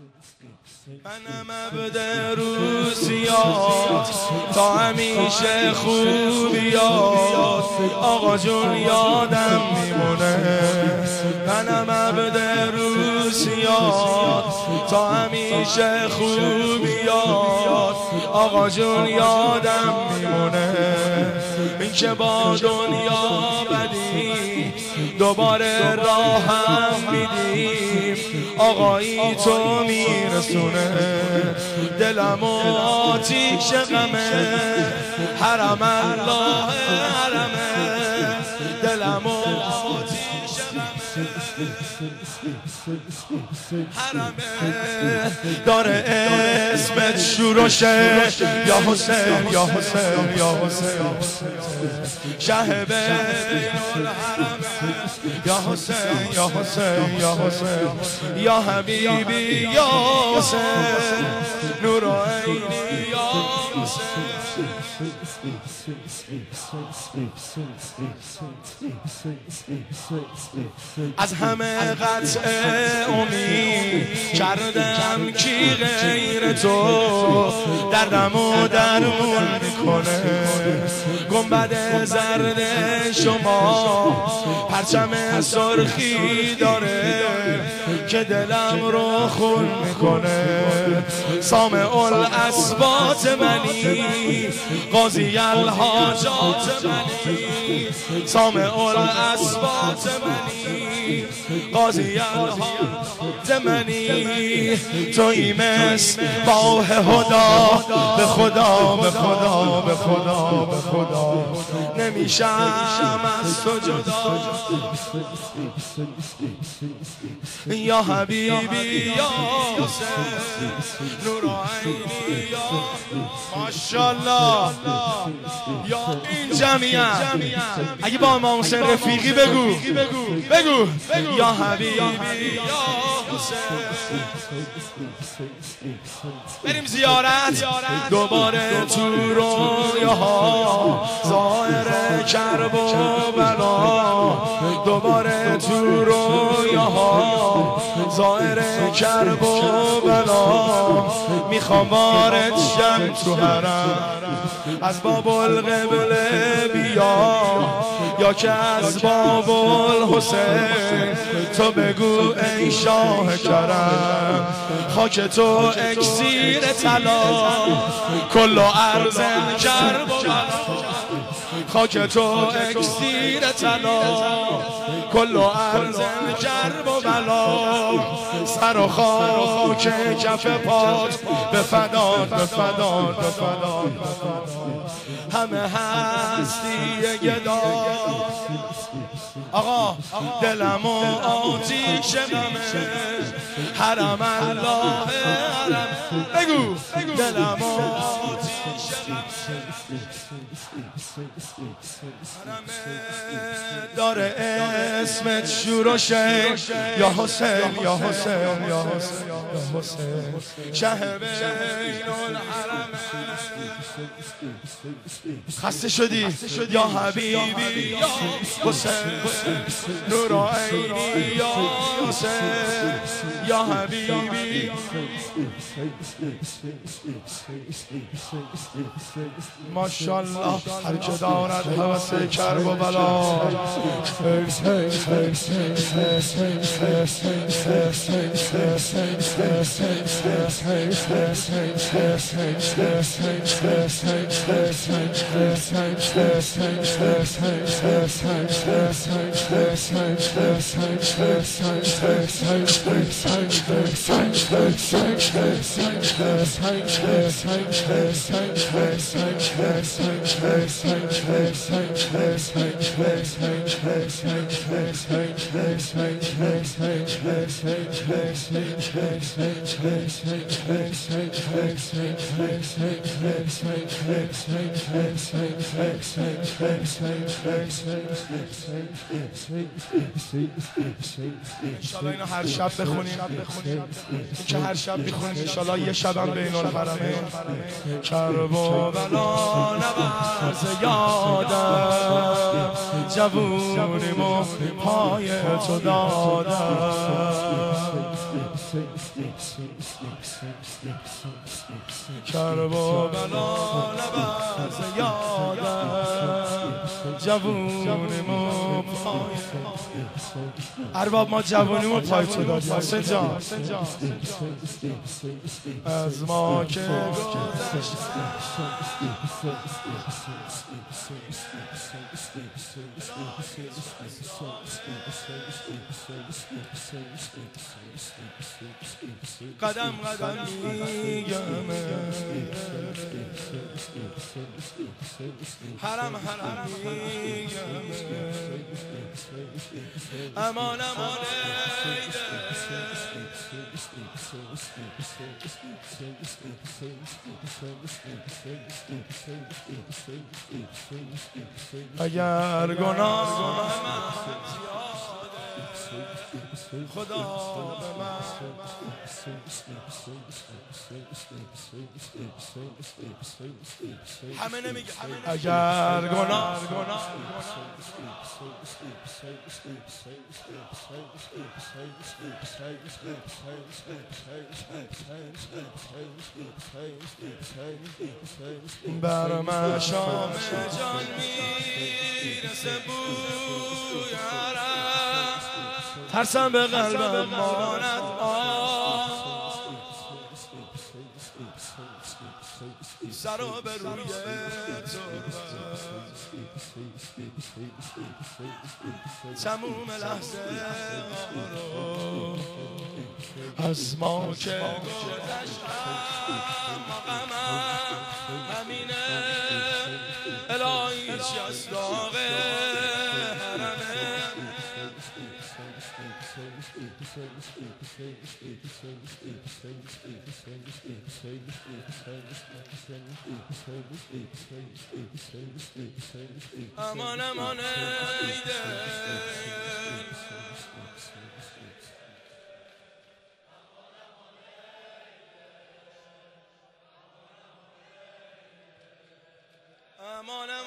منم عبد روسیات تا همیشه خوبیات آقا جون یادم میمونه. منم عبد روسیات تا همیشه خوبیات آقا جون یادم میمونه. این که با دنیا بدی دوباره راهم میدیم آقایی تو میرسونه. دلم آتیش غمه حرم الله حرمه. دلم آتیش غمه حرمه داره اسمت شورشه یا حسین یا حسین یا حسین شه بین الحرمه یا حسین یا حسین یا حسین یا حبیبی یا حسین نور عینی یا حسین. از همه قطع امید کردم کی غیر تو دردمو درمون میکنه. گنبد زرد شما پرچم سرخی داره که دلم رو خون میکنه. سامع الاسبات منی قاضی الحاجات منی. سامع الاسبات منی قاضی الحاجات منی. تویی مثل ماه هدا به خدا به خدا به خدا به خدا نمیشم از تو جدا. یا حبیبی یا حسین نور عینی یا ماشاءالله. یا این جمعیت اگه با امام حسین رفیقی بگو بگو یا حبیبی یا حسین. بریم زیارت دوباره تو رویاها ظاهر کرب و بلا. دوباره تو رویاها ظاهر کرب و بلا. میخوام وارد شم تو حرم از باب القبله بیا یا که از باب الحسین. تو بگو ای شاه کرم خاک تو اکسیر طلا کل و ارزن کرب و بلا. خاک تو اکسیر طلا کل و ارزن کرب و بلا. سر و خاک کف پات به فدات به فدات به فدات همه هستی گدا. آقا دلم و آتیش غمه حرم الله حرم. بگو دلم و آتیش غمه داره اسمت شورشه یا حسین یا حسین یا حسین یا حسین شه بین الحرمه. خسته شدی یا حبیبی یا حسین نور عینی یا حسین یا حبیبی. ماشاءالله هر که دارد هوس کرب و بلا. انشالله اینو هر شب بخونیم. این که هر شب بخونیم انشالله یه شبم بین الحرمین. کرب و بلا نبرز یادم جوونیمو پای تو دادم. کرب و بلا نبرز یادم جوونیمو پای ارباب ما جوونیمو پای تو دادی حسین جان از ما که گذشت قدم قدم میگم حرم حرم میگم امان امان اگر گناه من خدا به من همه نمیگه اگر گناه بر من شام جان میرسه بوی عرق ترسم به قلبم ماند سر و به روی تو تموم لحظه از ما که گذشتم مقامم همینه الهی چی از داغ حرمه امان امان ایده امان